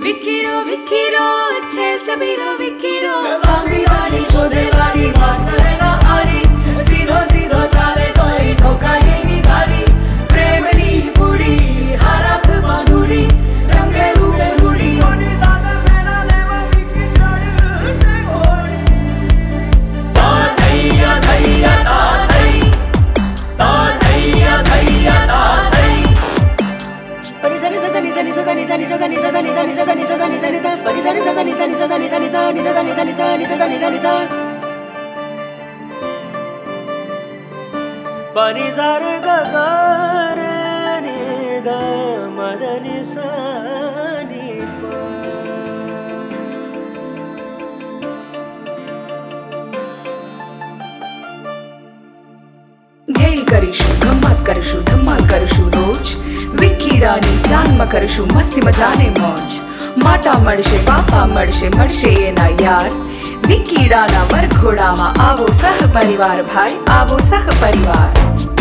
Vikiro, Vikiro, chelcha biro Vikiro. Bambi ladi, shode ladi, baat kare na aadi. Seedho seedho chale tohi dhokayegi gaadi. Prem ni puri, harakh banduri, range roop rudi. Koni saada mera leva Vikiro se holi. Ta thaiya thaiya ta thai, ta thaiya thaiya ta thai. Pani sani sa sani sani sa sani sani sa sani sa sani sani sa sani sa sani sani sa pani sani sa sani sani sa sani sani sa ni sa sani sani sa ni sa sani sani sa pani sa re ga ga re ni da ma da ni sa ni pa. घेल करीशु गम्मत करीशु धम्माल करीशु रोज विकीडानी जानमा करीशु मस्ती मजाने मौज माटा मळशे बापा मळशे एना यार विकीडाना वरघोडामा आवो सह परिवार भाई आवो सह परिवार.